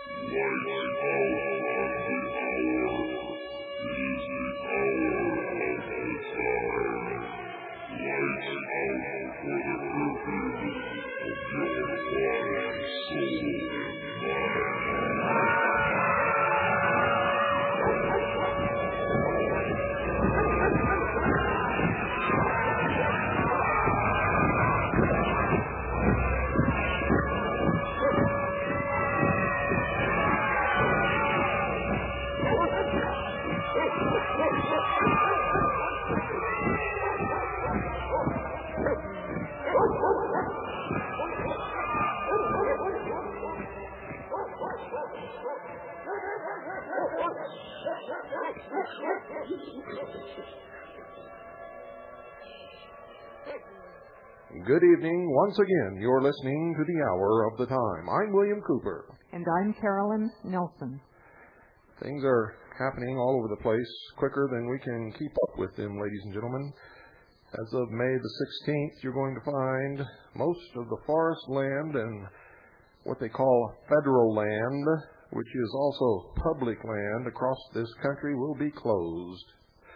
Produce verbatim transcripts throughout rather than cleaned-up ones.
Good evening. Once again, you're listening to the Hour of the Time. I'm William Cooper. And I'm Carolyn Nelson. Things are happening all over the place quicker than we can keep up with them, ladies and gentlemen. As of May the sixteenth, you're going to find most of the forest land and what they call federal land, which is also public land across this country, will be closed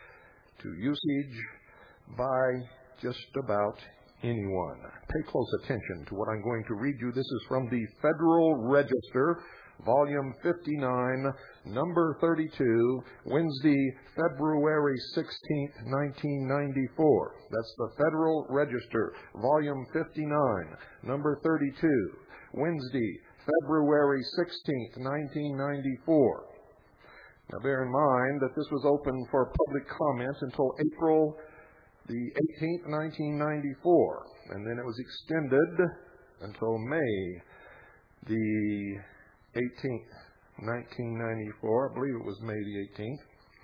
to usage by just about anyone. Pay close attention to what I'm going to read you. This is from the Federal Register, Volume fifty-nine, Number thirty-two, Wednesday, February sixteenth, nineteen ninety-four. That's the Federal Register, Volume fifty-nine, Number thirty-two, Wednesday, February sixteenth, nineteen ninety-four. Now bear in mind that this was open for public comment until April the eighteenth, nineteen ninety-four, and then it was extended until May the eighteenth, nineteen ninety-four. I believe it was May the eighteenth.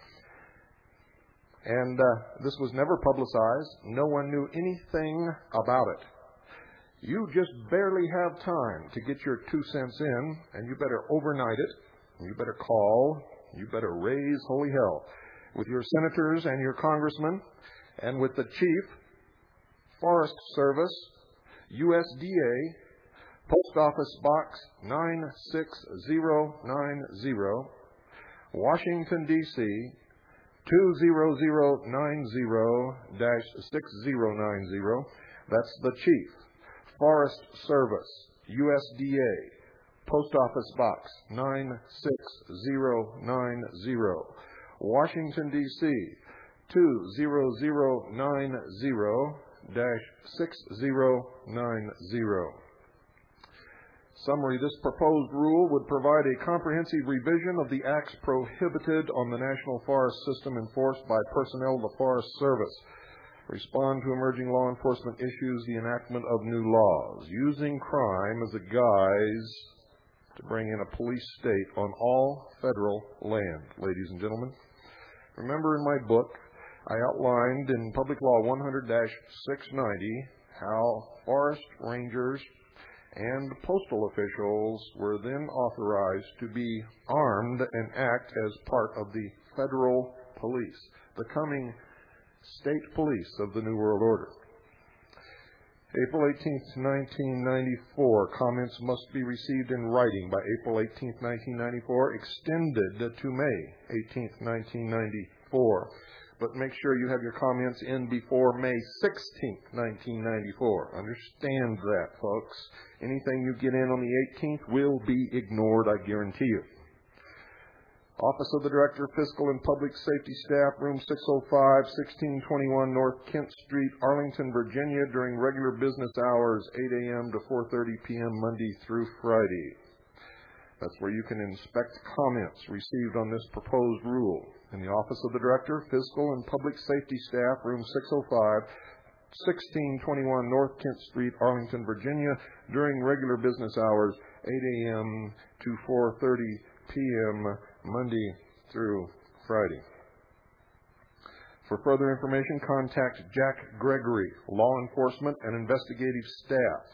And uh, this was never publicized. No one knew anything about it. You just barely have time to get your two cents in, and you better overnight it. You better call. You better raise holy hell with your senators and your congressmen, and with the Chief, Forest Service, U S D A, Post Office Box nine six zero nine zero, Washington, D C two zero zero nine zero dash six zero nine zero. That's the Chief, Forest Service, U S D A, Post Office Box nine six zero nine zero, Washington, D C two zero zero nine zero dash six zero nine zero. Summary: this proposed rule would provide a comprehensive revision of the acts prohibited on the National Forest System enforced by personnel of the Forest Service, respond to emerging law enforcement issues, the enactment of new laws, using crime as a guise to bring in a police state on all federal land. Ladies and gentlemen, remember in my book, I outlined in Public Law one hundred dash six ninety how forest rangers and postal officials were then authorized to be armed and act as part of the federal police, the coming state police of the New World Order. April eighteenth, nineteen ninety-four. Comments must be received in writing by April eighteenth, nineteen ninety-four, extended to May eighteenth, nineteen ninety-four. But make sure you have your comments in before May sixteenth, nineteen ninety-four. Understand that, folks. Anything you get in on the eighteenth will be ignored, I guarantee you. Office of the Director, Fiscal and Public Safety Staff, Room six oh five, sixteen twenty-one North Kent Street, Arlington, Virginia, during regular business hours, eight a.m. to four thirty p.m. Monday through Friday. That's where you can inspect comments received on this proposed rule. In the Office of the Director, Fiscal and Public Safety Staff, Room six oh five, sixteen twenty-one North Kent Street, Arlington, Virginia, during regular business hours, eight a.m. to four thirty p.m. Monday through Friday. For further information, contact Jack Gregory, Law Enforcement and Investigative Staff.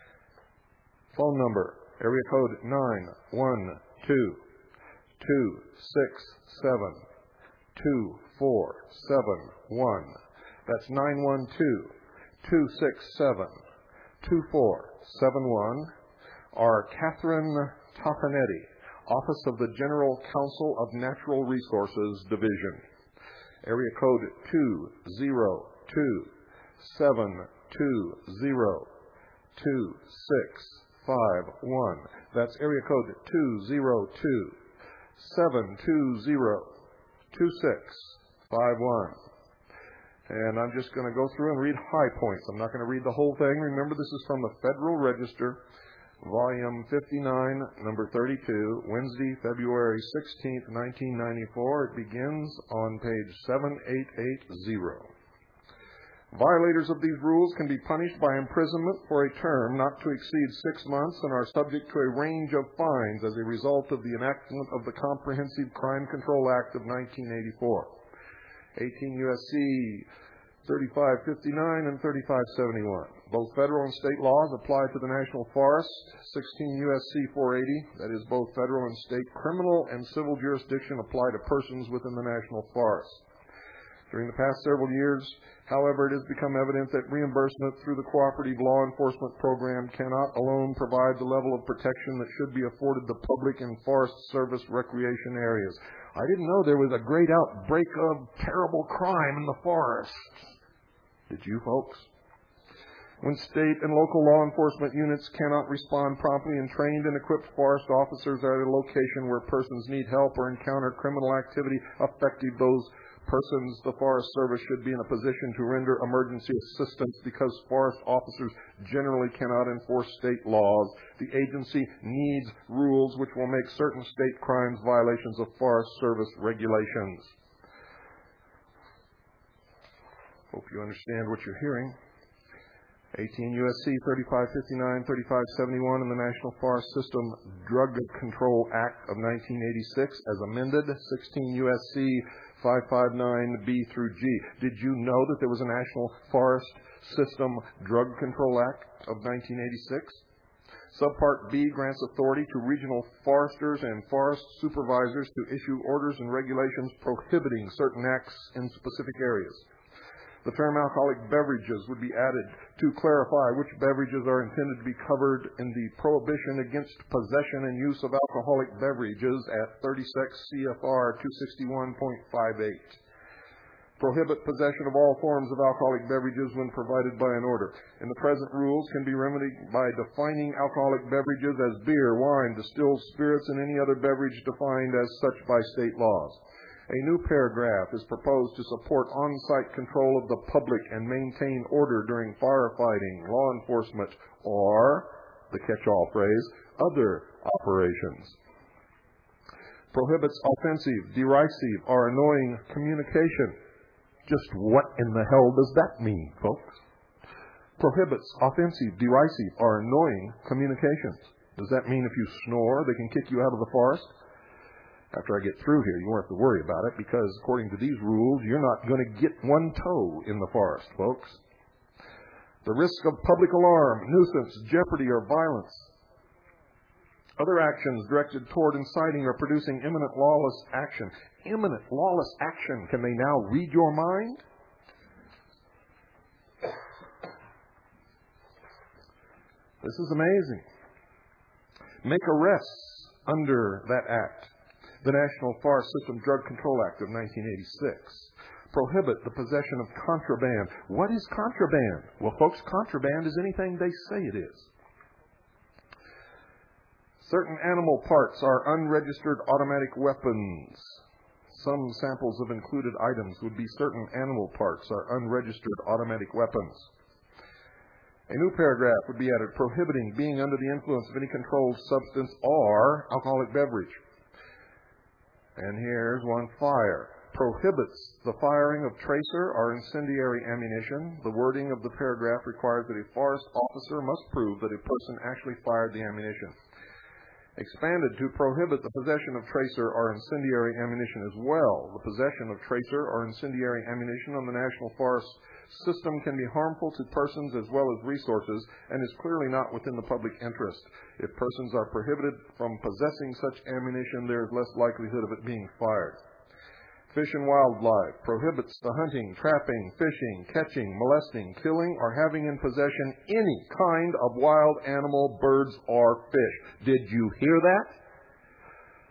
Phone number, area code nine one two, two six seven, two four seven one. That's nine one two, two six seven, two four seven one. Or Catherine Toffanetti, Office of the General Counsel of Natural Resources Division. Area code two zero two seven two zero two six five one. That's area code two zero two seven two zero two six five one. And I'm just going to go through and read high points. I'm not going to read the whole thing. Remember, this is from the Federal Register, volume fifty-nine, number thirty-two, Wednesday, February sixteenth, nineteen ninety-four. It begins on page seven eight eight zero. Violators of these rules can be punished by imprisonment for a term not to exceed six months and are subject to a range of fines as a result of the enactment of the Comprehensive Crime Control Act of nineteen eighty-four. eighteen U S C thirty-five fifty-nine and thirty-five seventy-one. Both federal and state laws apply to the National Forest. sixteen U S C four eighty, that is, both federal and state criminal and civil jurisdiction apply to persons within the National Forest. During the past several years, however, it has become evident that reimbursement through the Cooperative Law Enforcement Program cannot alone provide the level of protection that should be afforded the public and Forest Service recreation areas. I didn't know there was a great outbreak of terrible crime in the forest. Did you, folks? When state and local law enforcement units cannot respond promptly and trained and equipped forest officers are at a location where persons need help or encounter criminal activity affecting those persons, the Forest Service should be in a position to render emergency assistance because forest officers generally cannot enforce state laws. The agency needs rules which will make certain state crimes violations of Forest Service regulations. Hope you understand what you're hearing. eighteen U S C thirty-five fifty-nine, thirty-five seventy-one and the National Forest System Drug Control Act of nineteen eighty-six as amended, sixteen U S C five fifty-nine B through G. Did you know that there was a National Forest System Drug Control Act of nineteen eighty-six? Subpart B grants authority to regional foresters and forest supervisors to issue orders and regulations prohibiting certain acts in specific areas. The term alcoholic beverages would be added to clarify which beverages are intended to be covered in the prohibition against possession and use of alcoholic beverages at thirty-six C F R two sixty-one point five eight. Prohibit possession of all forms of alcoholic beverages when provided by an order. In the present rules can be remedied by defining alcoholic beverages as beer, wine, distilled spirits, and any other beverage defined as such by state laws. A new paragraph is proposed to support on-site control of the public and maintain order during firefighting, law enforcement, or, the catch-all phrase, other operations. Prohibits offensive, derisive, or annoying communication. Just what in the hell does that mean, folks? Prohibits offensive, derisive, or annoying communications. Does that mean if you snore, they can kick you out of the forest? After I get through here, you won't have to worry about it because according to these rules, you're not going to get one toe in the forest, folks. The risk of public alarm, nuisance, jeopardy, or violence. Other actions directed toward inciting or producing imminent lawless action. Imminent lawless action. Can they now read your mind? This is amazing. Make arrests under that act. The National Forest System Drug Control Act of nineteen eighty-six. Prohibit the possession of contraband. What is contraband? Well, folks, contraband is anything they say it is. Certain animal parts are unregistered automatic weapons. Some samples of included items would be certain animal parts are unregistered automatic weapons. A new paragraph would be added prohibiting being under the influence of any controlled substance or alcoholic beverage. And here's one, fire. Prohibits the firing of tracer or incendiary ammunition. The wording of the paragraph requires that a forest officer must prove that a person actually fired the ammunition. Expanded to prohibit the possession of tracer or incendiary ammunition as well. The possession of tracer or incendiary ammunition on the National Forest System can be harmful to persons as well as resources and is clearly not within the public interest. If persons are prohibited from possessing such ammunition, there is less likelihood of it being fired. Fish and Wildlife prohibits the hunting, trapping, fishing, catching, molesting, killing, or having in possession any kind of wild animal, birds, or fish. Did you hear that?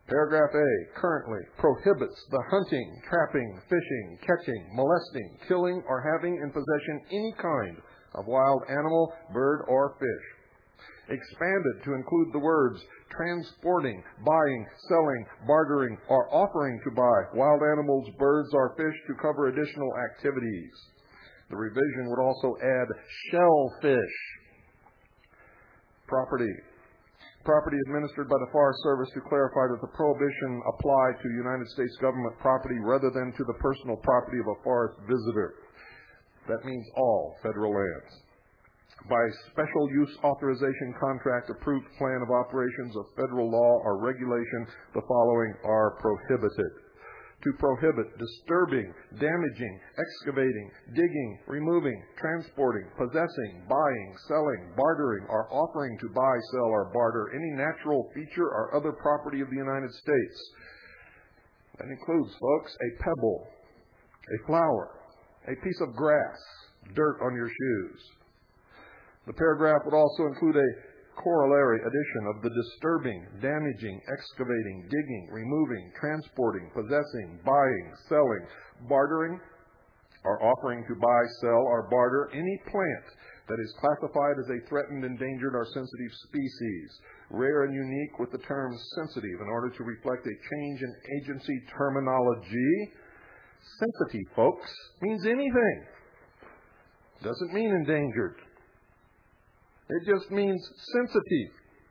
Paragraph A, currently prohibits the hunting, trapping, fishing, catching, molesting, killing, or having in possession any kind of wild animal, bird, or fish. Expanded to include the words transporting, buying, selling, bartering, or offering to buy wild animals, birds, or fish to cover additional activities. The revision would also add shellfish. Property. Property administered by the Forest Service to clarify that the prohibition applied to United States government property rather than to the personal property of a forest visitor. That means all federal lands. By special use authorization contract approved plan of operations of federal law or regulation, the following are prohibited. To prohibit disturbing, damaging, excavating, digging, removing, transporting, possessing, buying, selling, bartering, or offering to buy, sell, or barter any natural feature or other property of the United States. That includes, folks, a pebble, a flower, a piece of grass, dirt on your shoes. The paragraph would also include a corollary addition of the disturbing, damaging, excavating, digging, removing, transporting, possessing, buying, selling, bartering, or offering to buy, sell, or barter any plant that is classified as a threatened, endangered, or sensitive species, rare and unique with the term sensitive in order to reflect a change in agency terminology. Sensitive, folks, means anything. Doesn't mean endangered. It just means sensitive.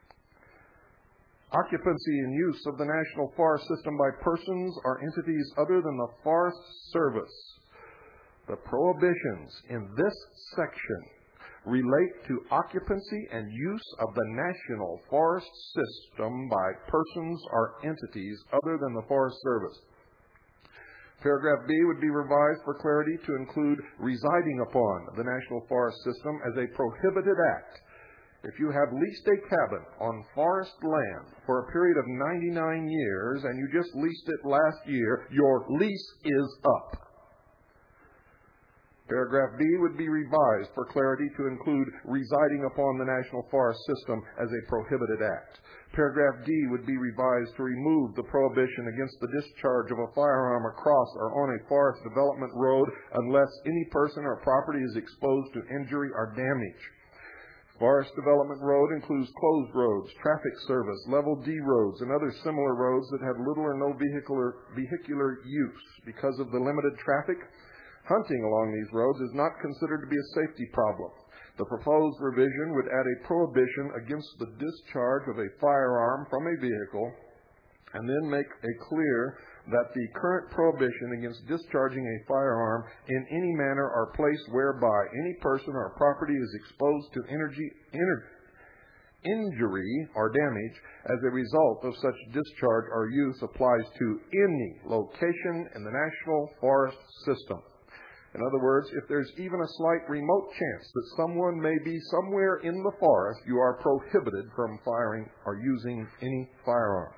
Occupancy and use of the National Forest System by persons or entities other than the Forest Service. The prohibitions in this section relate to occupancy and use of the National Forest System by persons or entities other than the Forest Service. Paragraph B would be revised for clarity to include residing upon the National Forest System as a prohibited act. If you have leased a cabin on forest land for a period of ninety-nine years and you just leased it last year, your lease is up. Paragraph B would be revised for clarity to include residing upon the National Forest System as a prohibited act. Paragraph D would be revised to remove the prohibition against the discharge of a firearm across or on a forest development road unless any person or property is exposed to injury or damage. Forest Development Road includes closed roads, traffic service, level D roads, and other similar roads that have little or no vehicular, vehicular use. Because of the limited traffic, hunting along these roads is not considered to be a safety problem. The proposed revision would add a prohibition against the discharge of a firearm from a vehicle and then make it clear that the current prohibition against discharging a firearm in any manner or place whereby any person or property is exposed to energy, ener, injury or damage as a result of such discharge or use applies to any location in the National Forest System. In other words, if there's even a slight remote chance that someone may be somewhere in the forest, you are prohibited from firing or using any firearm.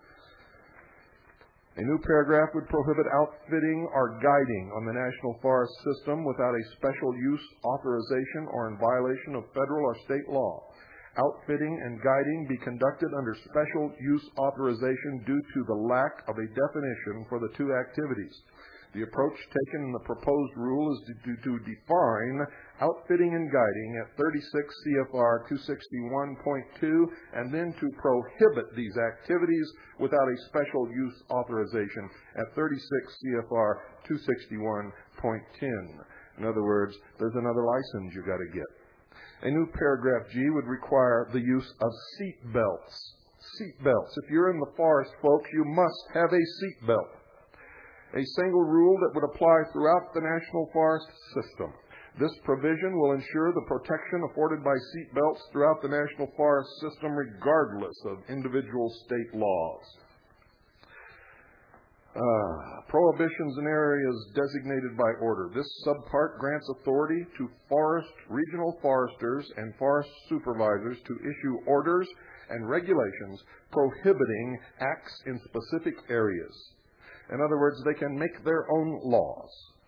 A new paragraph would prohibit outfitting or guiding on the National Forest System without a special use authorization or in violation of federal or state law. Outfitting and guiding be conducted under special use authorization due to the lack of a definition for the two activities. The approach taken in the proposed rule is to, to, to define outfitting and guiding at thirty-six C F R two sixty-one point two and then to prohibit these activities without a special use authorization at thirty-six C F R two sixty-one point ten. In other words, there's another license you got to get. A new paragraph G would require the use of seat belts. Seat belts. If you're in the forest, folks, you must have a seat belt. A single rule that would apply throughout the National Forest System. This provision will ensure the protection afforded by seat belts throughout the National Forest System regardless of individual state laws. Uh, prohibitions in areas designated by order. This subpart grants authority to forest, regional foresters and forest supervisors to issue orders and regulations prohibiting acts in specific areas. In other words, they can make their own laws.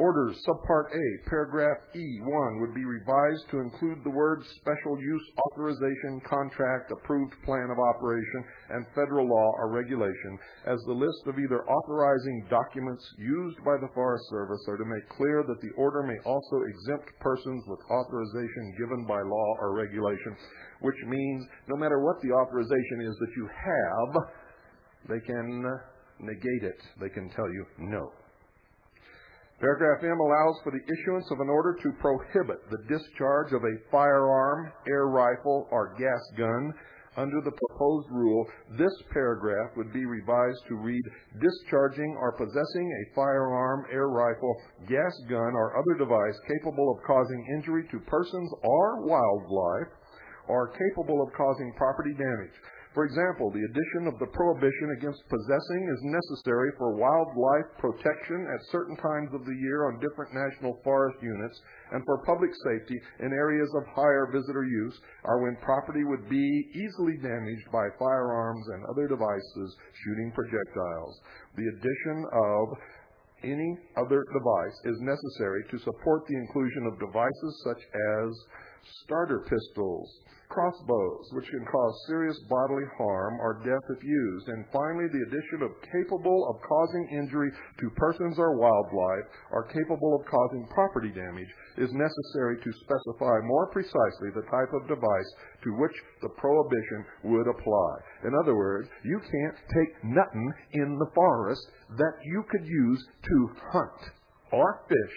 Orders, Subpart A, Paragraph E one, would be revised to include the words Special Use Authorization, Contract, Approved Plan of Operation, and Federal Law or Regulation as the list of either authorizing documents used by the Forest Service, or to make clear that the order may also exempt persons with authorization given by law or regulation, which means no matter what the authorization is that you have, they can negate it. They can tell you no. Paragraph M allows for the issuance of an order to prohibit the discharge of a firearm, air rifle, or gas gun. Under the proposed rule, this paragraph would be revised to read, discharging or possessing a firearm, air rifle, gas gun, or other device capable of causing injury to persons or wildlife, or capable of causing property damage. For example, the addition of the prohibition against possessing is necessary for wildlife protection at certain times of the year on different national forest units and for public safety in areas of higher visitor use, or when property would be easily damaged by firearms and other devices shooting projectiles. The addition of any other device is necessary to support the inclusion of devices such as starter pistols, crossbows, which can cause serious bodily harm or death if used. And finally, the addition of capable of causing injury to persons or wildlife, or capable of causing property damage, is necessary to specify more precisely the type of device to which the prohibition would apply. In other words, you can't take nothing in the forest that you could use to hunt or fish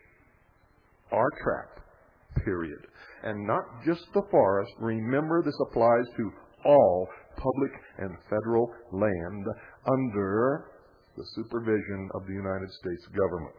or trap, period. And not just the forest. Remember, this applies to all public and federal land under the supervision of the United States government.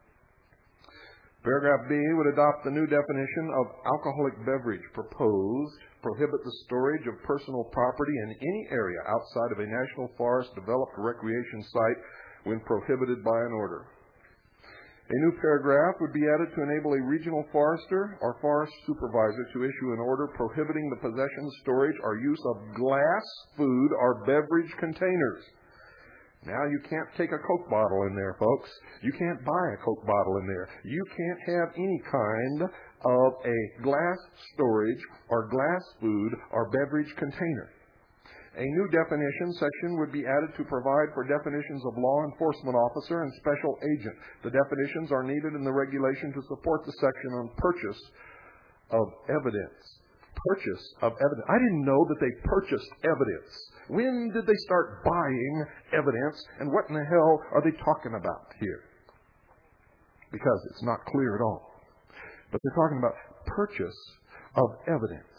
Paragraph B would adopt the new definition of alcoholic beverage proposed, prohibit the storage of personal property in any area outside of a national forest developed recreation site when prohibited by an order. A new paragraph would be added to enable a regional forester or forest supervisor to issue an order prohibiting the possession, storage, or use of glass, food, or beverage containers. Now, you can't take a Coke bottle in there, folks. You can't buy a Coke bottle in there. You can't have any kind of a glass storage or glass food or beverage container. A new definition section would be added to provide for definitions of law enforcement officer and special agent. The definitions are needed in the regulation to support the section on purchase of evidence. Purchase of evidence. I didn't know that they purchased evidence. When did they start buying evidence, and what in the hell are they talking about here? Because it's not clear at all. But they're talking about purchase of evidence.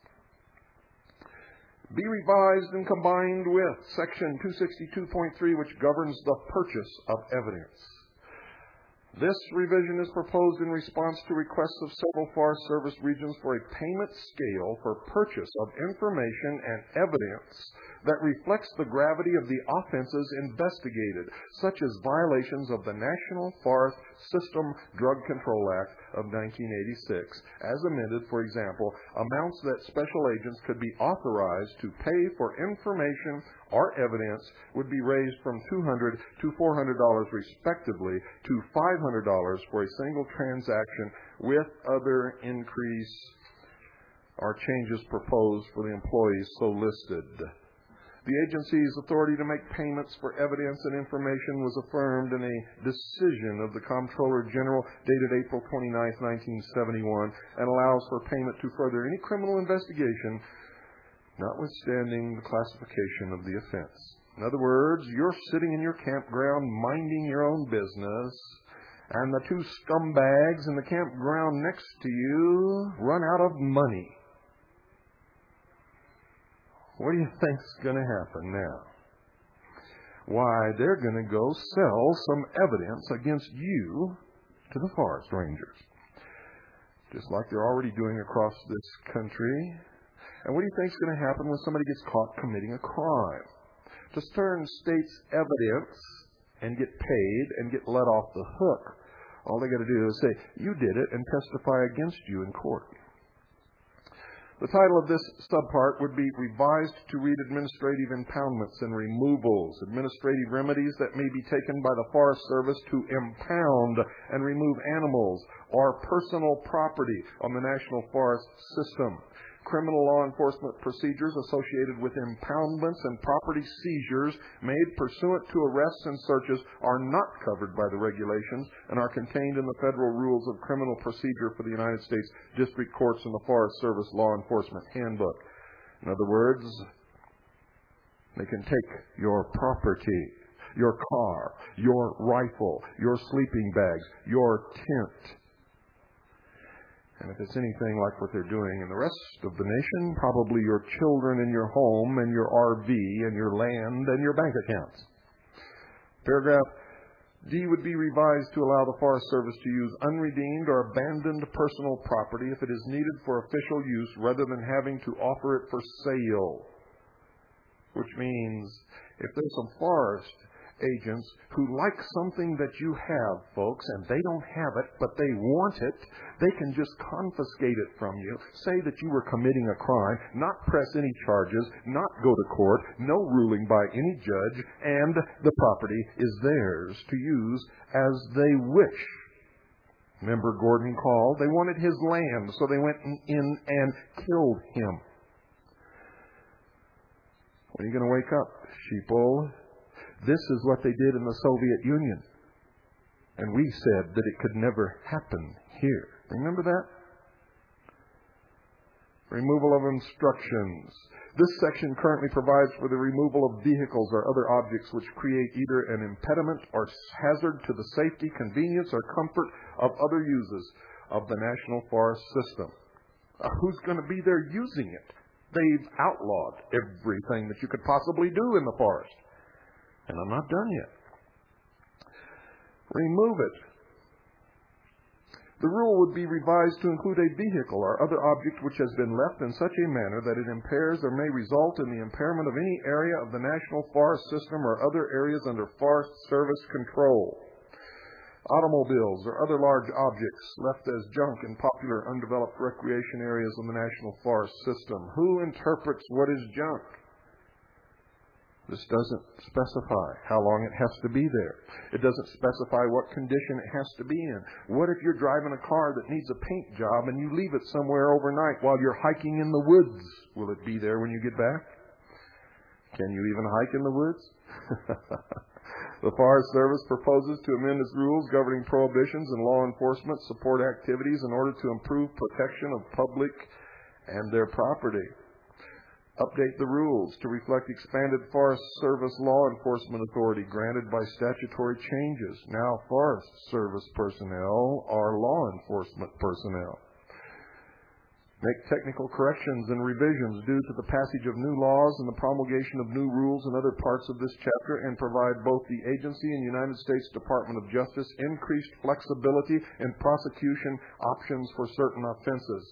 Be revised and combined with Section two sixty-two point three, which governs the purchase of evidence. This revision is proposed in response to requests of several Forest Service regions for a payment scale for purchase of information and evidence that reflects the gravity of the offenses investigated, such as violations of the National Forest System Drug Control Act of nineteen eighty-six, as amended, for example, amounts that special agents could be authorized to pay for information or evidence would be raised from two hundred dollars to four hundred dollars respectively to five hundred dollars for a single transaction, with other increase or changes proposed for the employees so listed. The agency's authority to make payments for evidence and information was affirmed in a decision of the Comptroller General dated April twenty-ninth, nineteen seventy-one, and allows for payment to further any criminal investigation, notwithstanding the classification of the offense. In other words, you're sitting in your campground minding your own business, and the two scumbags in the campground next to you run out of money. What do you think's going to happen now? Why, they're going to go sell some evidence against you to the forest rangers, just like they're already doing across this country. And what do you think's going to happen when somebody gets caught committing a crime? To turn state's evidence and get paid and get let off the hook, all they got to do is say, you did it, and testify against you in court. The title of this subpart would be Revised to read Administrative Impoundments and Removals, administrative remedies that may be taken by the Forest Service to impound and remove animals or personal property on the National Forest System. Criminal law enforcement procedures associated with impoundments and property seizures made pursuant to arrests and searches are not covered by the regulations and are contained in the Federal Rules of Criminal Procedure for the United States District Courts and the Forest Service Law Enforcement Handbook. In other words, they can take your property, your car, your rifle, your sleeping bags, your tent. And if it's anything like what they're doing in the rest of the nation, probably your children and your home and your R V and your land and your bank accounts. Paragraph D would be revised to allow the Forest Service to use unredeemed or abandoned personal property if it is needed for official use rather than having to offer it for sale. Which means if there's some forest agents who like something that you have, folks, and they don't have it, but they want it, they can just confiscate it from you, say that you were committing a crime, not press any charges, not go to court, no ruling by any judge, and the property is theirs to use as they wish. Remember Gordon Call? They wanted his land, so they went in and killed him. When are you going to wake up, sheeple? This is what they did in the Soviet Union. And we said that it could never happen here. Remember that? Removal of instructions. This section currently provides for the removal of vehicles or other objects which create either an impediment or hazard to the safety, convenience, or comfort of other users of the National Forest System. Uh, who's going to be there using it? They've outlawed everything that you could possibly do in the forest. And I'm not done yet. Remove it. The rule would be revised to include a vehicle or other object which has been left in such a manner that it impairs or may result in the impairment of any area of the National Forest System or other areas under Forest Service control. Automobiles or other large objects left as junk in popular undeveloped recreation areas of the National Forest System. Who interprets what is junk? This doesn't specify how long it has to be there. It doesn't specify what condition it has to be in. What if you're driving a car that needs a paint job and you leave it somewhere overnight while you're hiking in the woods? Will it be there when you get back? Can you even hike in the woods? The Forest Service proposes to amend its rules governing prohibitions and law enforcement support activities in order to improve protection of public and their property. Update the rules to reflect expanded Forest Service law enforcement authority granted by statutory changes. Now Forest Service personnel are law enforcement personnel. Make technical corrections and revisions due to the passage of new laws and the promulgation of new rules in other parts of this chapter, and provide both the agency and United States Department of Justice increased flexibility in prosecution options for certain offenses.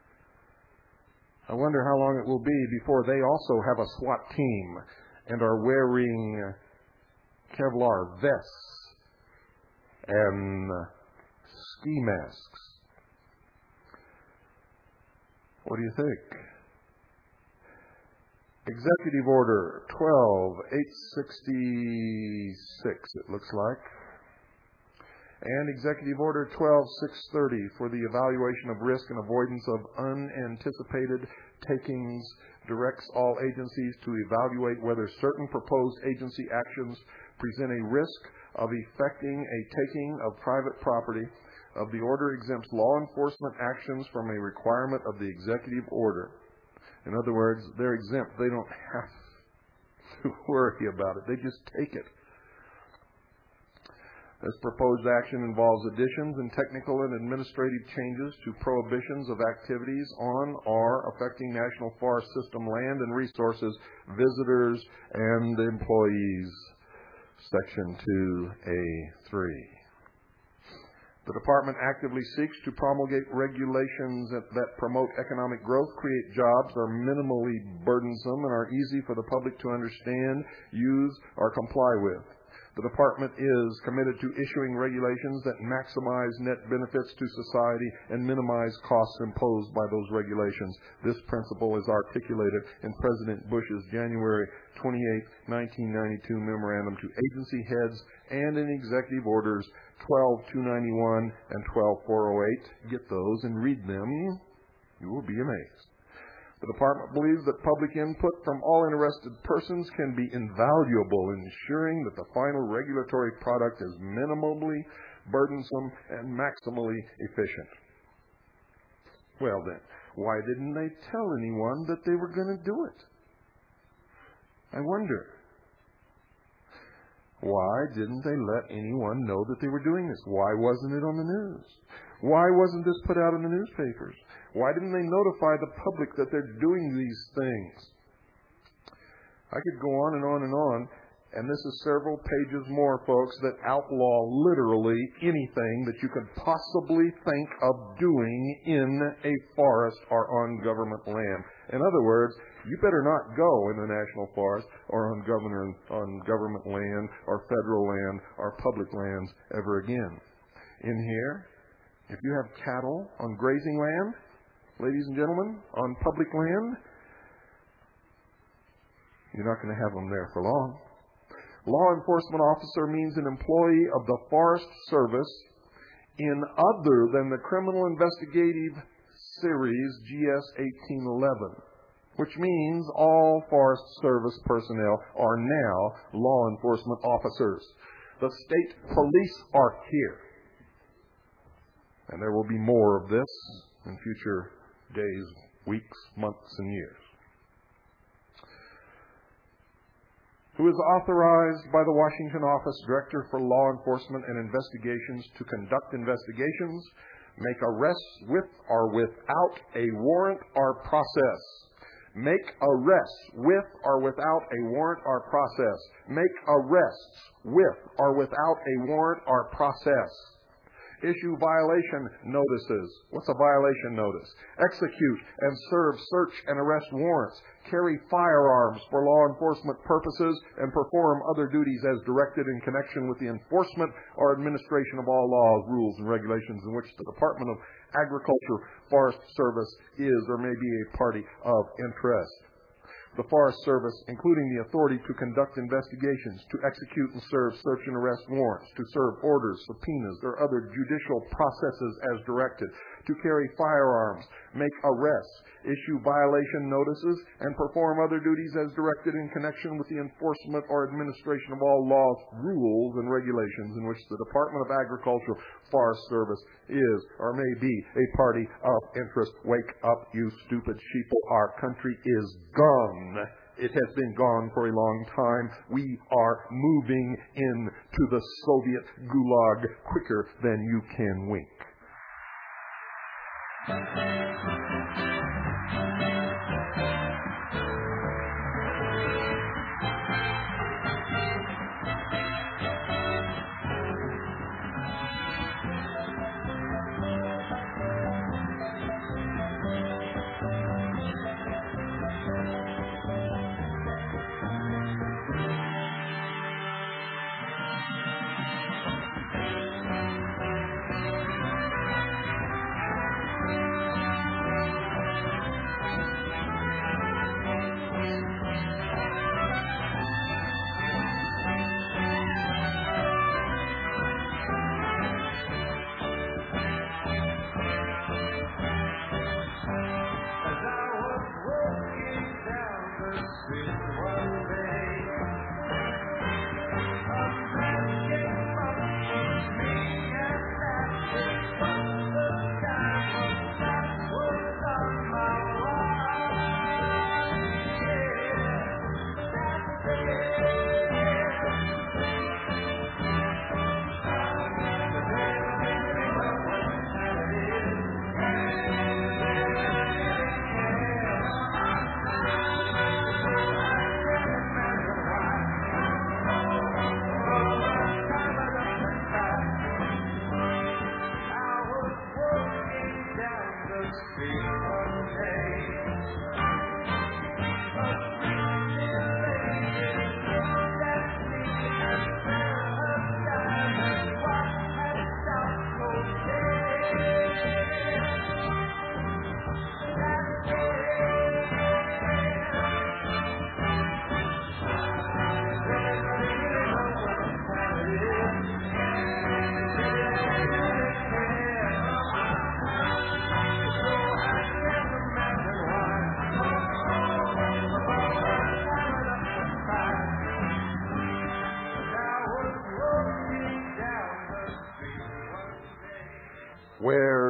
I wonder how long it will be before they also have a SWAT team and are wearing Kevlar vests and ski masks. What do you think? Executive Order twelve eight sixty-six, it looks like. And Executive Order twelve six thirty for the evaluation of risk and avoidance of unanticipated takings directs all agencies to evaluate whether certain proposed agency actions present a risk of effecting a taking of private property. Of the order exempts law enforcement actions from a requirement of the executive order. In other words, they're exempt. They don't have to worry about it. They just take it. This proposed action involves additions and technical and administrative changes to prohibitions of activities on or affecting National Forest System land and resources, visitors, and employees. Section two A three. The Department actively seeks to promulgate regulations that, that promote economic growth, create jobs, are minimally burdensome, and are easy for the public to understand, use, or comply with. The Department is committed to issuing regulations that maximize net benefits to society and minimize costs imposed by those regulations. This principle is articulated in President Bush's January twenty-eighth, nineteen ninety-two memorandum to agency heads and in Executive Orders twelve two ninety-one and twelve four oh eight. Get those and read them. You will be amazed. The Department believes that public input from all interested persons can be invaluable in ensuring that the final regulatory product is minimally burdensome and maximally efficient. Well then, why didn't they tell anyone that they were going to do it? I wonder. Why didn't they let anyone know that they were doing this? Why wasn't it on the news? Why wasn't this put out in the newspapers? Why didn't they notify the public that they're doing these things? I could go on and on and on, and this is several pages more, folks, that outlaw literally anything that you could possibly think of doing in a forest or on government land. In other words, you better not go in the national forest or on governor, on government land or federal land or public lands ever again. In here, if you have cattle on grazing land, ladies and gentlemen, on public land, you're not going to have them there for long. Law enforcement officer means an employee of the Forest Service in other than the Criminal Investigative Series G S eighteen eleven, which means all Forest Service personnel are now law enforcement officers. The state police are here. And there will be more of this in future days, weeks, months, and years. Who is authorized by the Washington Office Director for Law Enforcement and Investigations to conduct investigations, make arrests with or without a warrant or process. Make arrests with or without a warrant or process. Make arrests with or without a warrant or process. Issue violation notices. What's a violation notice? Execute and serve search and arrest warrants. Carry firearms for law enforcement purposes and perform other duties as directed in connection with the enforcement or administration of all laws, rules, and regulations in which the Department of Agriculture, Forest Service is or may be a party of interest. The Forest Service, including the authority to conduct investigations, to execute and serve search and arrest warrants, to serve orders, subpoenas, or other judicial processes as directed, to carry firearms, make arrests, issue violation notices, and perform other duties as directed in connection with the enforcement or administration of all laws, rules, and regulations in which the Department of Agriculture, Forest Service is or may be a party of interest. Wake up, you stupid sheeple. Our country is gone. It has been gone for a long time. We are moving into the Soviet gulag quicker than you can wink.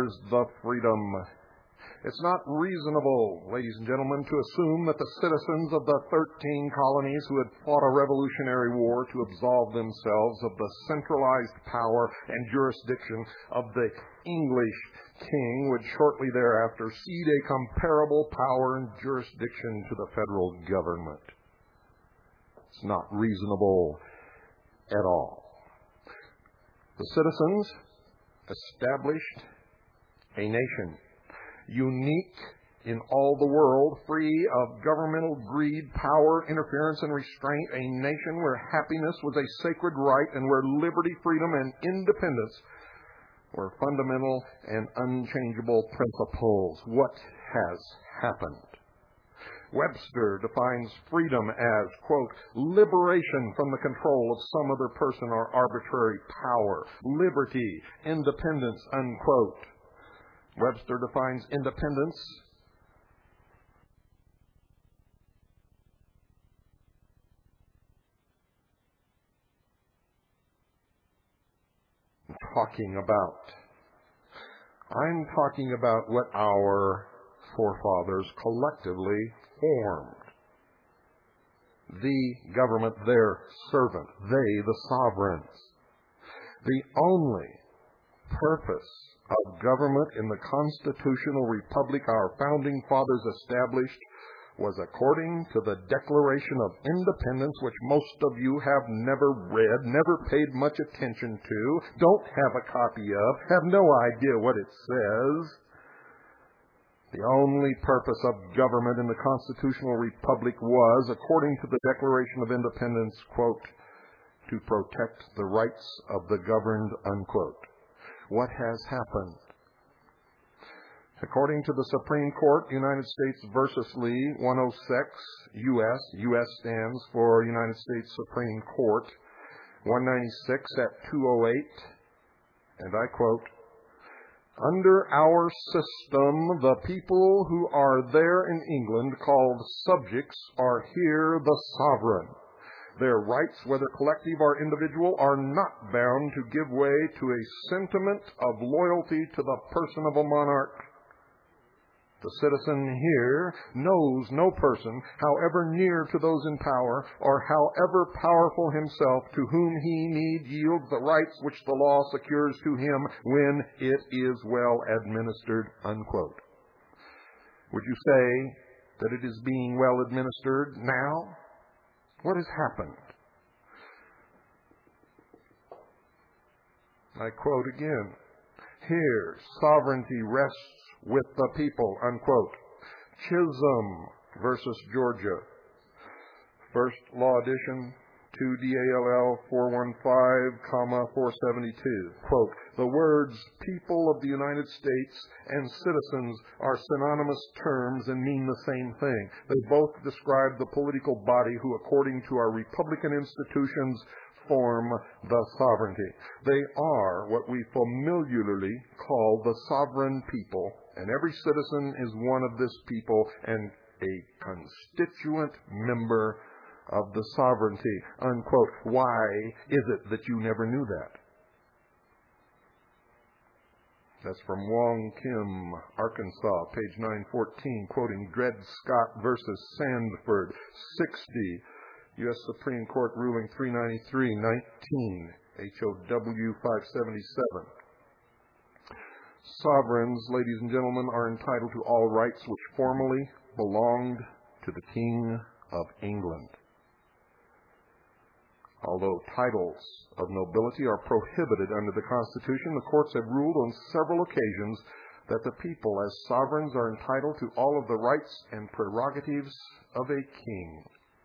confers the freedom. It's not reasonable, ladies and gentlemen, to assume that the citizens of the thirteen colonies who had fought a revolutionary war to absolve themselves of the centralized power and jurisdiction of the English king would shortly thereafter cede a comparable power and jurisdiction to the federal government. It's not reasonable at all. The citizens established a nation, unique in all the world, free of governmental greed, power, interference, and restraint, a nation where happiness was a sacred right and where liberty, freedom, and independence were fundamental and unchangeable principles. What has happened? Webster defines freedom as, quote, liberation from the control of some other person or arbitrary power, liberty, independence, unquote. Webster defines independence talking about. I'm talking about what our forefathers collectively formed. The government, their servant, they, the sovereigns. The only purpose of government in the constitutional republic our founding fathers established was according to the Declaration of Independence, which most of you have never read, never paid much attention to, don't have a copy of, have no idea what it says. The only purpose of government in the constitutional republic was, according to the Declaration of Independence, quote, to protect the rights of the governed, unquote. What has happened? According to the Supreme Court, United States versus Lee, one oh six, U S, U S stands for United States Supreme Court, one ninety-six at two oh eight, and I quote, under our system, the people who are there in England called subjects are here the sovereign. Their rights, whether collective or individual, are not bound to give way to a sentiment of loyalty to the person of a monarch. The citizen here knows no person, however near to those in power, or however powerful himself, to whom he need yield the rights which the law secures to him when it is well administered, unquote. Would you say that it is being well administered now? What has happened? I quote again. Here, sovereignty rests with the people, unquote. Chisholm versus Georgia. First Law Edition, two D A L L four fifteen, four seventy-two. Quote, the words people of the United States and citizens are synonymous terms and mean the same thing. They both describe the political body who, according to our republican institutions, form the sovereignty. They are what we familiarly call the sovereign people, and every citizen is one of this people and a constituent member of the sovereignty, unquote. Why is it that you never knew that? That's from Wong Kim, Arkansas, page nine fourteen, quoting Dred Scott versus Sandford, sixty, U S Supreme Court ruling three ninety-three nineteen, H O W five seventy-seven. Sovereigns, ladies and gentlemen, are entitled to all rights which formerly belonged to the King of England. Although titles of nobility are prohibited under the Constitution, the courts have ruled on several occasions that the people as sovereigns are entitled to all of the rights and prerogatives of a king.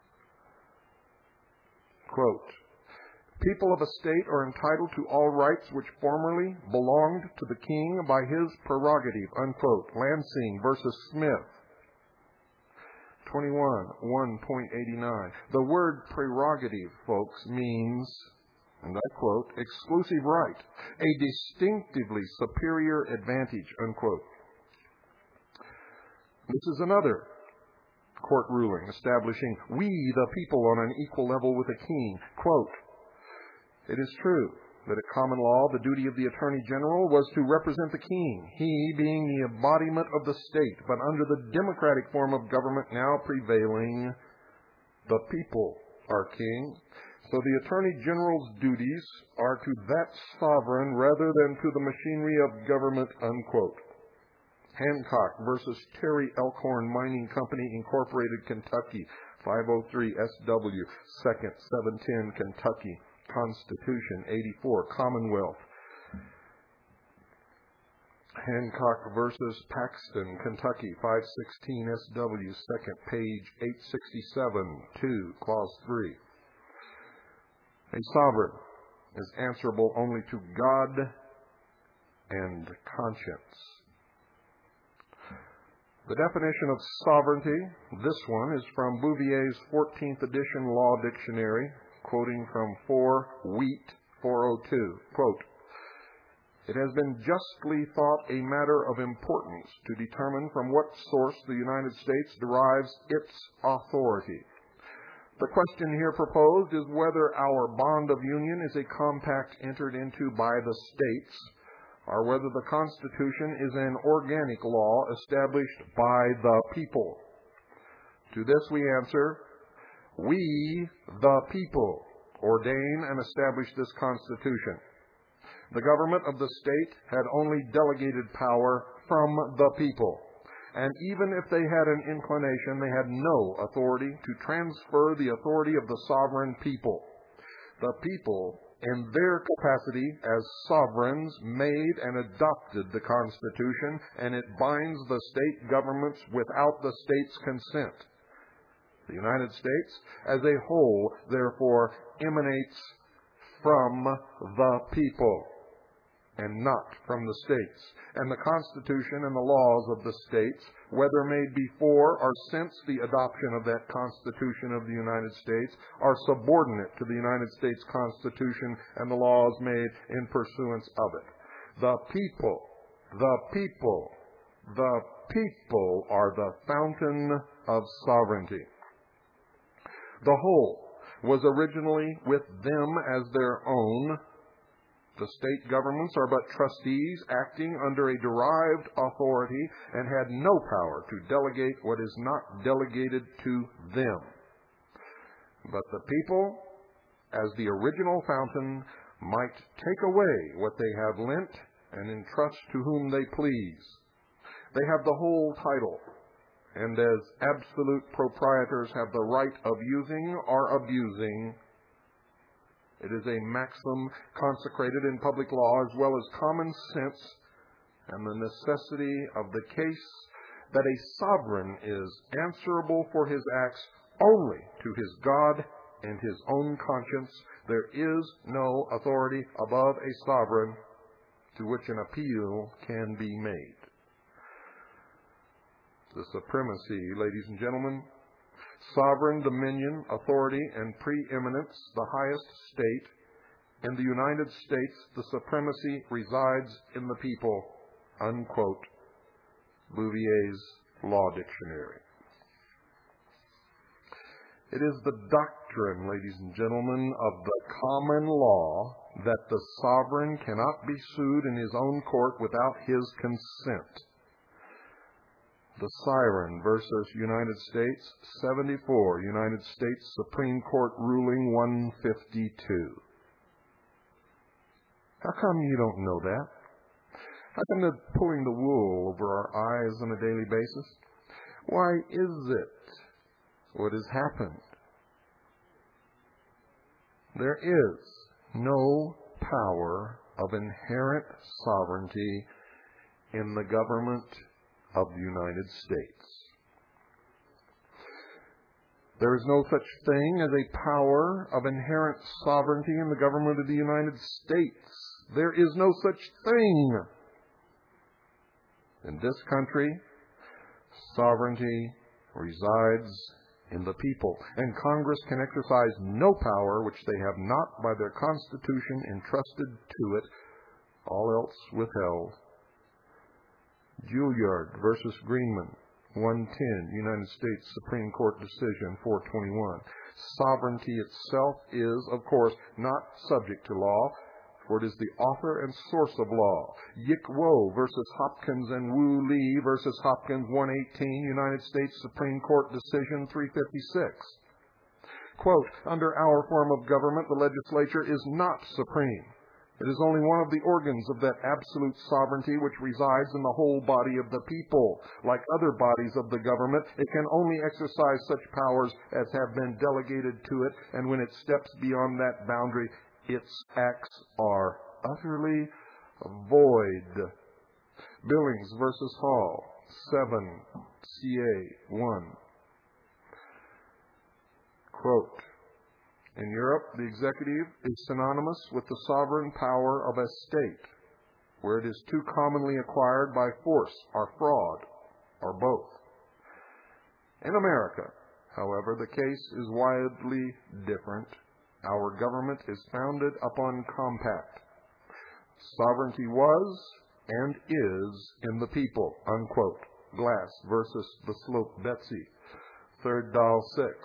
Quote, people of a state are entitled to all rights which formerly belonged to the king by his prerogative, unquote. Lansing versus Smith, twenty-one, one eighty-nine. The word prerogative, folks, means, and I quote, exclusive right, a distinctively superior advantage, unquote. This is another court ruling establishing we, the people, on an equal level with the king. Quote, it is true that at common law the duty of the Attorney General was to represent the king, he being the embodiment of the state, but under the democratic form of government now prevailing, the people are king. So the Attorney General's duties are to that sovereign rather than to the machinery of government, unquote. Hancock versus Terry Elkhorn Mining Company, Incorporated, Kentucky, five oh three S W, second, seven ten, Kentucky. Constitution, eighty-four, Commonwealth. Hancock versus Paxton, Kentucky, five sixteen S W, second, page eight sixty-seven, two, clause three. A sovereign is answerable only to God and conscience. The definition of sovereignty, this one is from Bouvier's fourteenth edition Law Dictionary, quoting from four Wheat four oh two, quote, "It has been justly thought a matter of importance to determine from what source the United States derives its authority. The question here proposed is whether our bond of union is a compact entered into by the states, or whether the Constitution is an organic law established by the people. To this we answer, we, the people, ordain and establish this Constitution. The government of the state had only delegated power from the people, and even if they had an inclination, they had no authority to transfer the authority of the sovereign people. The people, in their capacity as sovereigns, made and adopted the Constitution, and it binds the state governments without the state's consent. The United States as a whole, therefore, emanates from the people and not from the states. And the Constitution and the laws of the states, whether made before or since the adoption of that Constitution of the United States, are subordinate to the United States Constitution and the laws made in pursuance of it. The people, the people, the people are the fountain of sovereignty. The whole was originally with them as their own. The state governments are but trustees acting under a derived authority and had no power to delegate what is not delegated to them. But the people, as the original fountain, might take away what they have lent and entrust to whom they please. They have the whole title, and as absolute proprietors have the right of using or abusing. It is a maxim consecrated in public law as well as common sense and the necessity of the case that a sovereign is answerable for his acts only to his God and his own conscience. There is no authority above a sovereign to which an appeal can be made. The supremacy, ladies and gentlemen, sovereign dominion, authority, and preeminence, the highest state. In the United States, the supremacy resides in the people, unquote. Bouvier's Law Dictionary. It is the doctrine, ladies and gentlemen, of the common law that the sovereign cannot be sued in his own court without his consent. The Siren versus United States, seventy-four, United States Supreme Court ruling one fifty-two. How come you don't know that? How come they're pulling the wool over our eyes on a daily basis? Why is it? What has happened? There is no power of inherent sovereignty in the government of the United States. There is no such thing as a power of inherent sovereignty in the government of the United States. There is no such thing. In this country, sovereignty resides in the people, and Congress can exercise no power which they have not by their Constitution entrusted to it, all else withheld. Juilliard versus Greenman, one ten, United States Supreme Court decision, four twenty-one. Sovereignty itself is, of course, not subject to law, for it is the author and source of law. Yik Wo versus Hopkins and Wu Lee versus Hopkins, one eighteen, United States Supreme Court Decision three fifty-six. Quote, under our form of government, the legislature is not supreme. It is only one of the organs of that absolute sovereignty which resides in the whole body of the people. Like other bodies of the government, it can only exercise such powers as have been delegated to it, and when it steps beyond that boundary, its acts are utterly void. Billings versus Hall, seven C A one. Quote, in Europe, the executive is synonymous with the sovereign power of a state, where it is too commonly acquired by force or fraud, or both. In America, however, the case is widely different. Our government is founded upon compact. Sovereignty was and is in the people, unquote. Glass versus the Slope Betsy, third Dial six.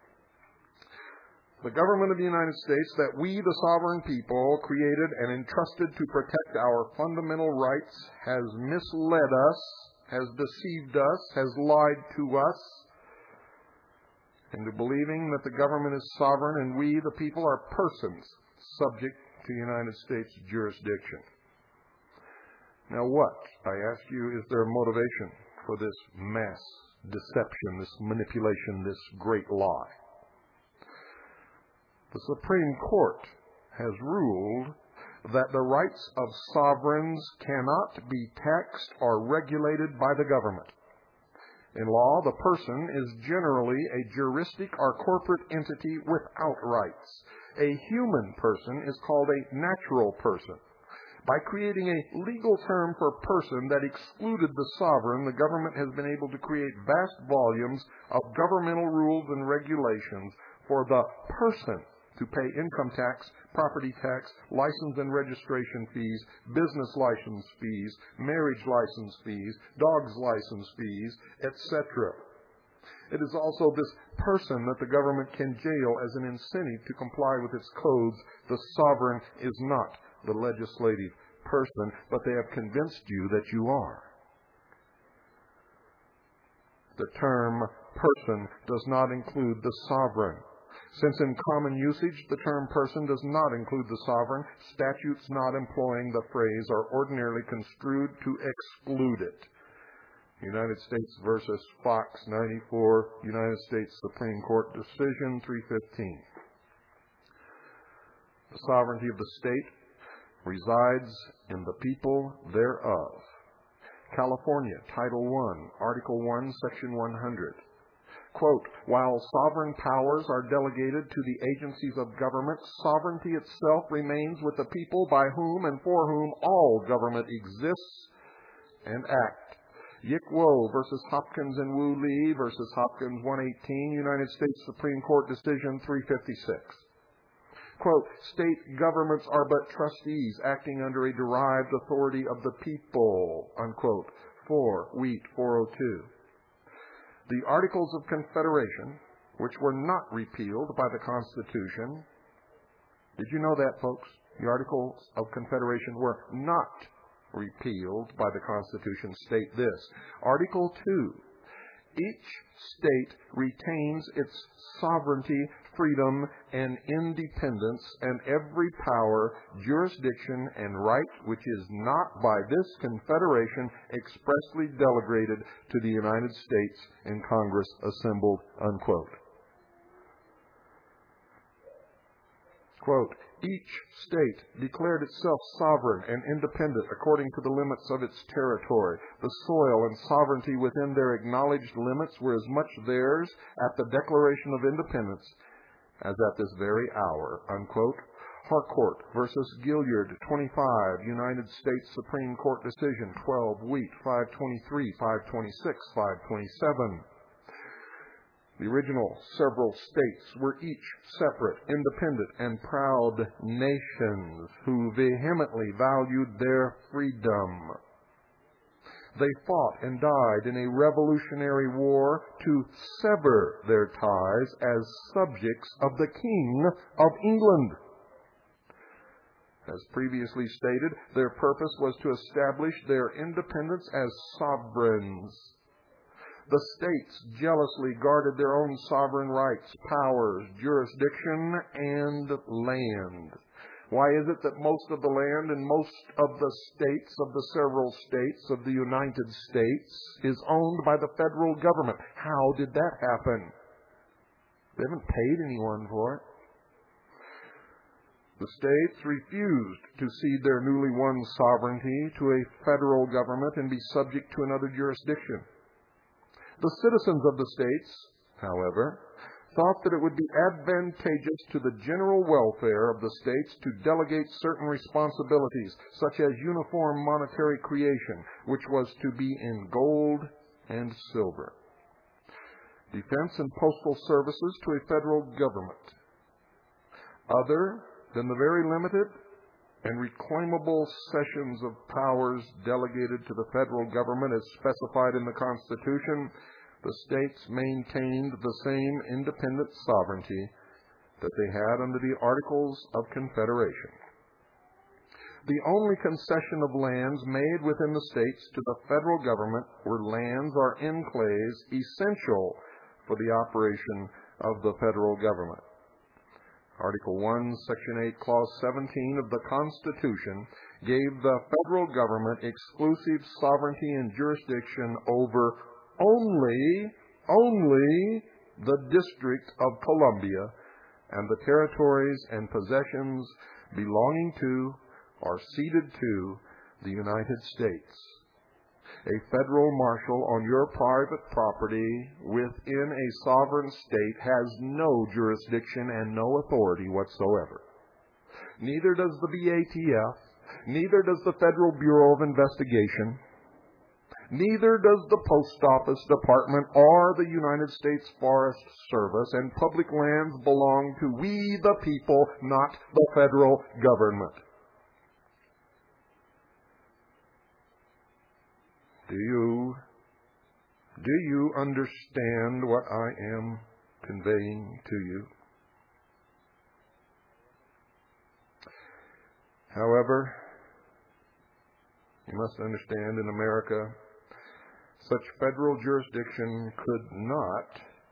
The government of the United States that we, the sovereign people, created and entrusted to protect our fundamental rights has misled us, has deceived us, has lied to us into believing that the government is sovereign and we, the people, are persons subject to United States jurisdiction. Now what, I ask you, is their motivation for this mass deception, this manipulation, this great lie? The Supreme Court has ruled that the rights of sovereigns cannot be taxed or regulated by the government. In law, the person is generally a juristic or corporate entity without rights. A human person is called a natural person. By creating a legal term for person that excluded the sovereign, the government has been able to create vast volumes of governmental rules and regulations for the person to pay income tax, property tax, license and registration fees, business license fees, marriage license fees, dogs license fees, et cetera. It is also this person that the government can jail as an incentive to comply with its codes. The sovereign is not the legislative person, but they have convinced you that you are. The term person does not include the sovereign. Since in common usage the term person does not include the sovereign, statutes not employing the phrase are ordinarily construed to exclude it. United States versus Fox, ninety-four, United States Supreme Court Decision three fifteen. The sovereignty of the state resides in the people thereof. California, Title one, Article one, Section one hundred. Quote, while sovereign powers are delegated to the agencies of government, sovereignty itself remains with the people by whom and for whom all government exists and act. Yik Wo versus Hopkins and Wu Lee versus Hopkins, one eighteen, United States Supreme Court Decision three fifty-six. Quote, state governments are but trustees acting under a derived authority of the people, unquote. four, Wheat, four oh two. The Articles of Confederation, which were not repealed by the Constitution. Did you know that, folks? The Articles of Confederation were not repealed by the Constitution. State this. Article two. Each state retains its sovereignty, freedom, and independence, and every power, jurisdiction, and right which is not by this Confederation expressly delegated to the United States in Congress assembled, unquote. Quote, each state declared itself sovereign and independent according to the limits of its territory. The soil and sovereignty within their acknowledged limits were as much theirs at the Declaration of Independence as at this very hour, unquote. Harcourt versus Gilliard, twenty-five, United States Supreme Court Decision, twelve, Wheat, five twenty-three, five twenty-six, five twenty-seven. The original several states were each separate, independent, and proud nations who vehemently valued their freedom. They fought and died in a revolutionary war to sever their ties as subjects of the King of England. As previously stated, their purpose was to establish their independence as sovereigns. The states jealously guarded their own sovereign rights, powers, jurisdiction, and land. Why is it that most of the land in most of the states of the several states of the United States is owned by the federal government? How did that happen? They haven't paid anyone for it. The states refused to cede their newly won sovereignty to a federal government and be subject to another jurisdiction. The citizens of the states, however, thought that it would be advantageous to the general welfare of the states to delegate certain responsibilities, such as uniform monetary creation, which was to be in gold and silver, defense and postal services to a federal government, other than the very limited and reclaimable cessions of powers delegated to the federal government as specified in the Constitution. The states maintained the same independent sovereignty that they had under the Articles of Confederation. The only concession of lands made within the states to the federal government were lands or enclaves essential for the operation of the federal government. Article one, Section eight, Clause seventeen of the Constitution gave the federal government exclusive sovereignty and jurisdiction over only, only the District of Columbia and the territories and possessions belonging to or ceded to the United States. A federal marshal on your private property within a sovereign state has no jurisdiction and no authority whatsoever. Neither does the B A T F, neither does the Federal Bureau of Investigation, neither does the Post Office Department or the United States Forest Service, and public lands belong to we the people, not the federal government. Do you, do you understand what I am conveying to you? However, you must understand in America, such federal jurisdiction could not,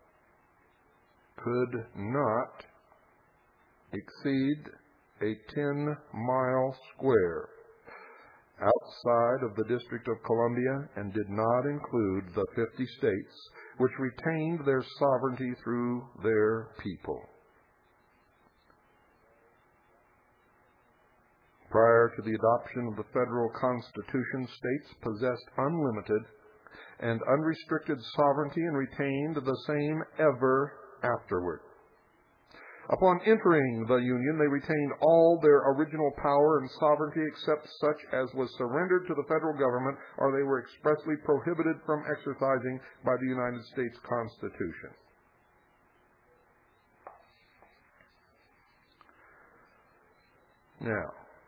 could not exceed a ten-mile square outside of the District of Columbia and did not include the fifty states which retained their sovereignty through their people. Prior to the adoption of the federal Constitution, states possessed unlimited and unrestricted sovereignty and retained the same ever afterward. Upon entering the Union, they retained all their original power and sovereignty except such as was surrendered to the federal government or they were expressly prohibited from exercising by the United States Constitution. Now,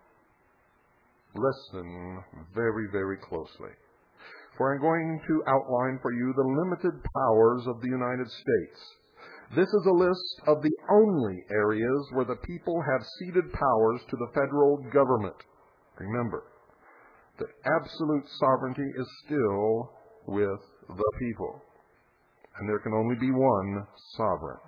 listen very, very closely, for I'm going to outline for you the limited powers of the United States. This is a list of the only areas where the people have ceded powers to the federal government. Remember that absolute sovereignty is still with the people, and there can only be one sovereign.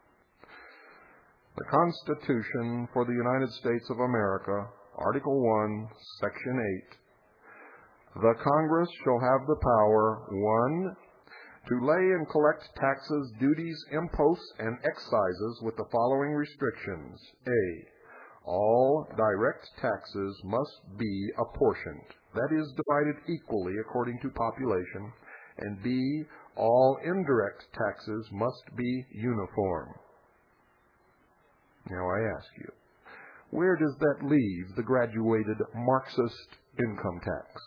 The Constitution for the United States of America, Article one, Section eight. The Congress shall have the power, one, to lay and collect taxes, duties, imposts, and excises with the following restrictions. A. All direct taxes must be apportioned, that is, divided equally according to population. And B. All indirect taxes must be uniform. Now I ask you, where does that leave the graduated Marxist income tax?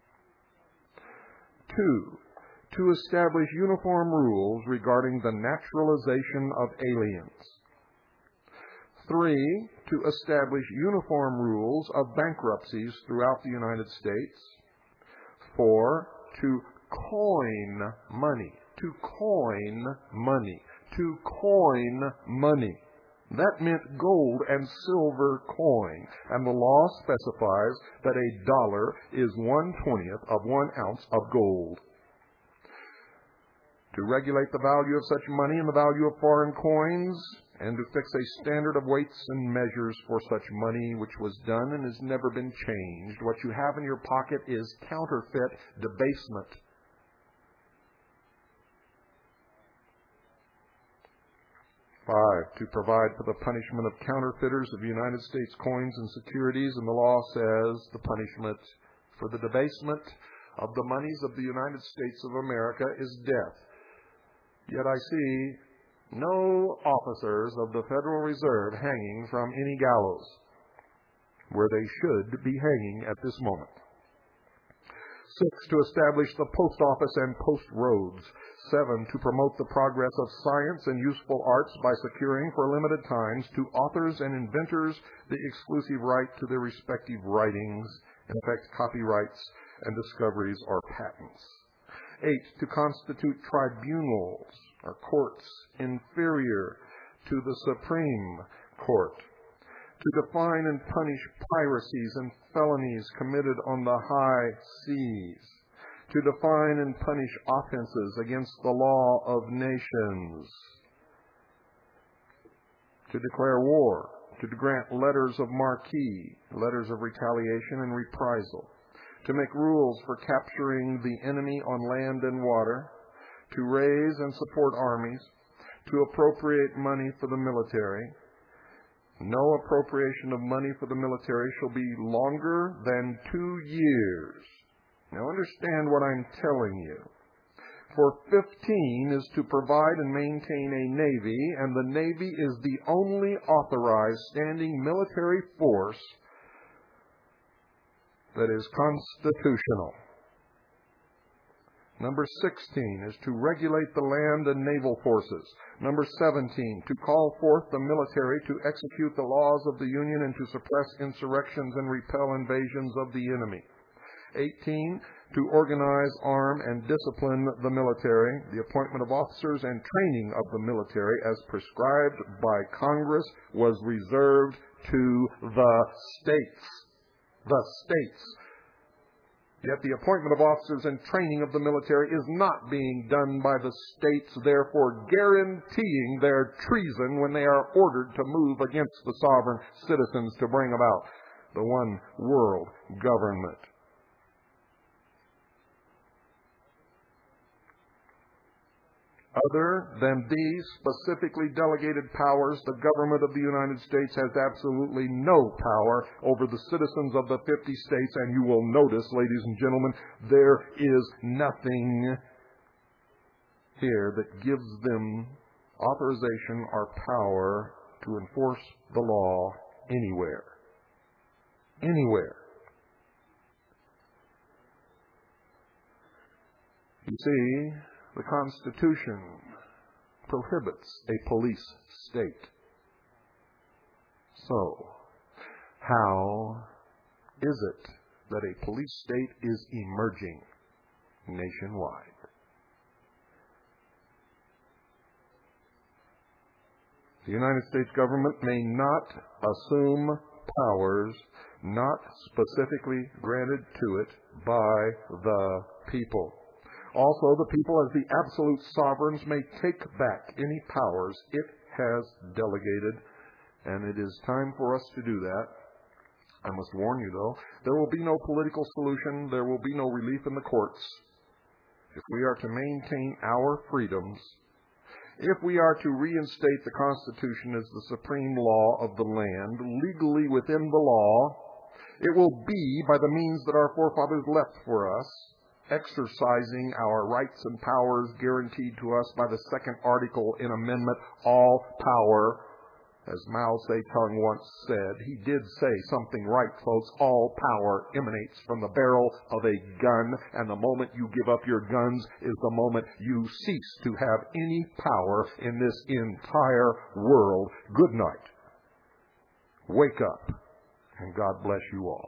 Two, to establish uniform rules regarding the naturalization of aliens. Three, to establish uniform rules of bankruptcies throughout the United States. Four, to coin money. To coin money. To coin money. That meant gold and silver coin, and the law specifies that a dollar is one twentieth of one ounce of gold. To regulate the value of such money and the value of foreign coins, and to fix a standard of weights and measures for such money, which was done and has never been changed. What you have in your pocket is counterfeit debasement. Five, to provide for the punishment of counterfeiters of United States coins and securities, and the law says the punishment for the debasement of the monies of the United States of America is death. Yet I see no officers of the Federal Reserve hanging from any gallows, where they should be hanging at this moment. Six, to establish the post office and post roads. Seven, to promote the progress of science and useful arts by securing for limited times to authors and inventors the exclusive right to their respective writings, in effect copyrights and discoveries or patents. Eight, to constitute tribunals or courts inferior to the Supreme Court. To define and punish piracies and felonies committed on the high seas. To define and punish offenses against the law of nations. To declare war. To grant letters of marque, letters of retaliation and reprisal. To make rules for capturing the enemy on land and water, to raise and support armies, to appropriate money for the military. No appropriation of money for the military shall be longer than two years. Now understand what I'm telling you. For fifteen is to provide and maintain a navy, and the navy is the only authorized standing military force that is constitutional. Number sixteen is to regulate the land and naval forces. Number seventeen, to call forth the military to execute the laws of the Union and to suppress insurrections and repel invasions of the enemy. eighteen, to organize, arm, and discipline the military. The appointment of officers and training of the military as prescribed by Congress was reserved to the states. The states. Yet the appointment of officers and training of the military is not being done by the states, therefore guaranteeing their treason when they are ordered to move against the sovereign citizens to bring about the one world government. Other than these specifically delegated powers, the government of the United States has absolutely no power over the citizens of the fifty states, and you will notice, ladies and gentlemen, there is nothing here that gives them authorization or power to enforce the law anywhere. Anywhere. You see, the Constitution prohibits a police state. So, how is it that a police state is emerging nationwide? The United States government may not assume powers not specifically granted to it by the people. Also, the people, as the absolute sovereigns, may take back any powers it has delegated, and it is time for us to do that. I must warn you, though, there will be no political solution, there will be no relief in the courts. If we are to maintain our freedoms, if we are to reinstate the Constitution as the supreme law of the land, legally within the law, it will be by the means that our forefathers left for us, exercising our rights and powers guaranteed to us by the second article in Amendment, all power. As Mao Zedong once said, he did say something right, folks. All power emanates from the barrel of a gun, and the moment you give up your guns is the moment you cease to have any power in this entire world. Good night. Wake up, and God bless you all.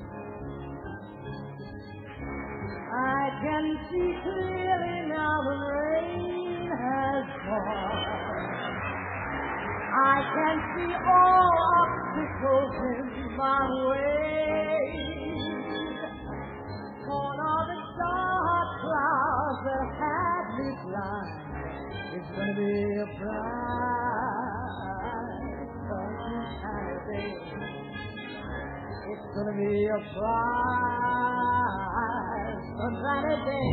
I can see clearly now the can see all obstacles in my way. Gone are the dark clouds that had me blind. It's gonna be a bright, sunshiny day. It's gonna be a bright, sunshiny day.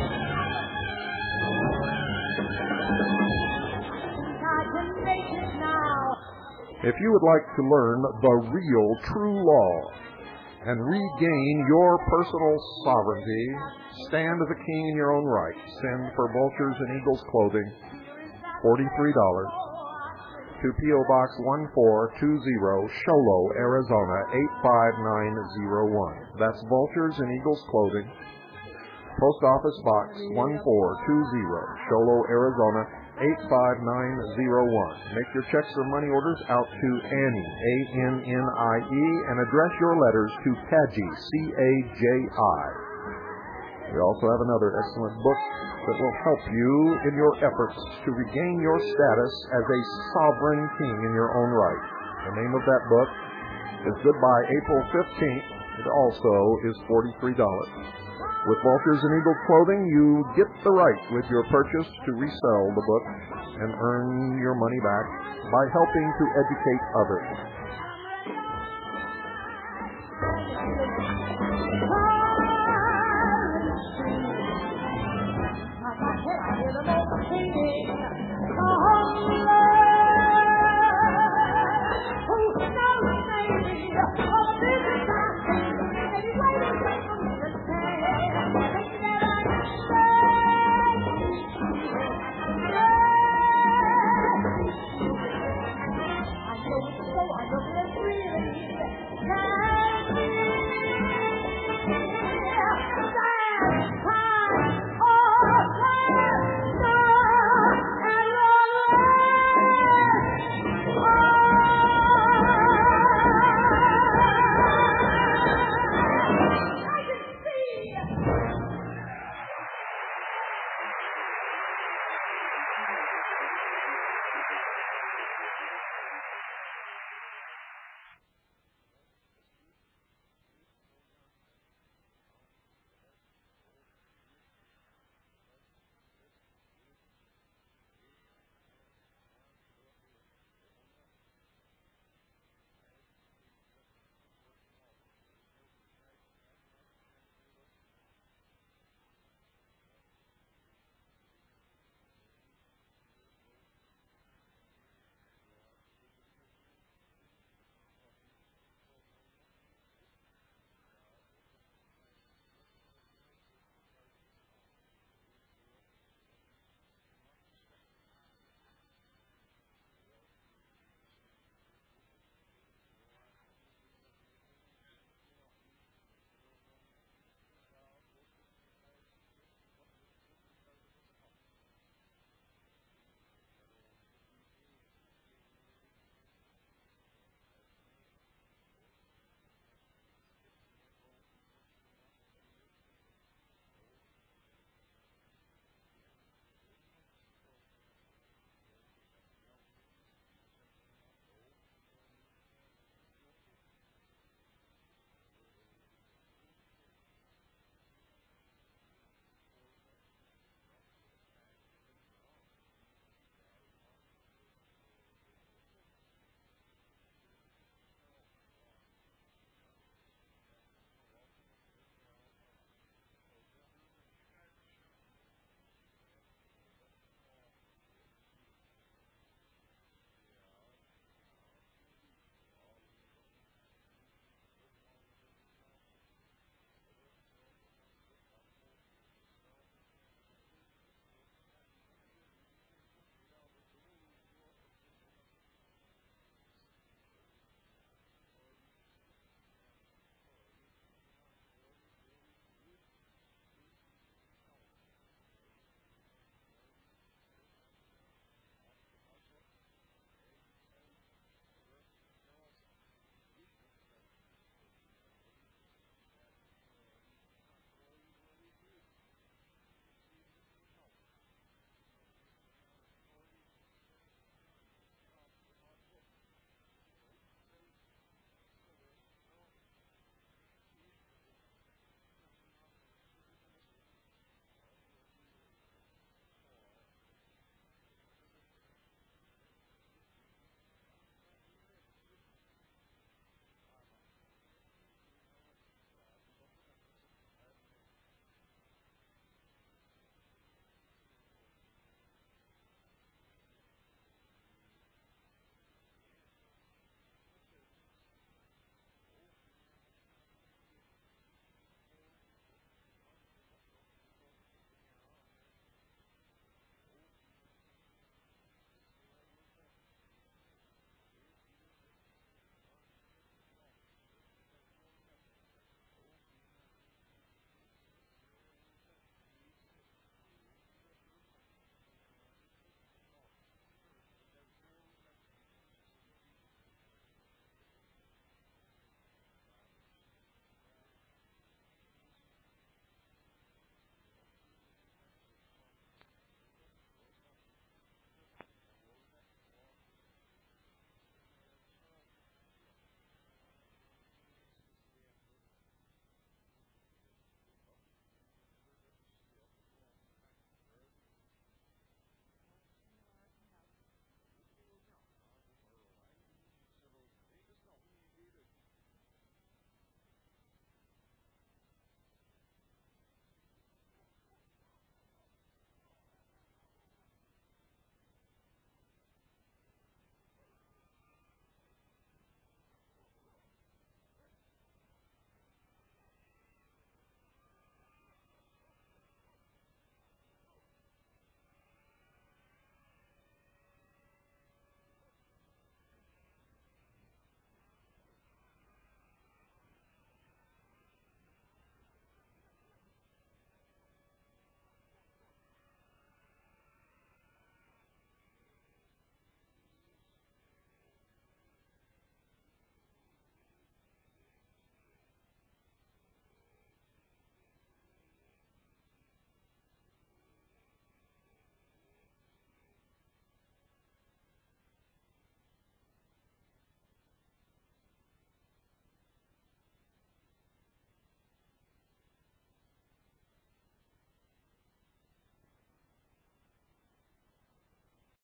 I can make it now. If you would like to learn the real, true law and regain your personal sovereignty, stand as a king in your own right. Send for Vultures and Eagles Clothing, forty-three dollars, to P O. Box one four two zero, Sholo, Arizona, eight five nine zero one. That's Vultures and Eagles Clothing, Post Office Box one four two zero, Sholo, Arizona, eight five nine zero one. Make your checks or money orders out to Annie, A N N I E, and address your letters to Caji, C A J I. We also have another excellent book that will help you in your efforts to regain your status as a sovereign king in your own right. The name of that book is Goodbye April fifteenth. It also is forty-three dollars. With Vultures and Eagles Clothing, you get the right with your purchase to resell the book and earn your money back by helping to educate others.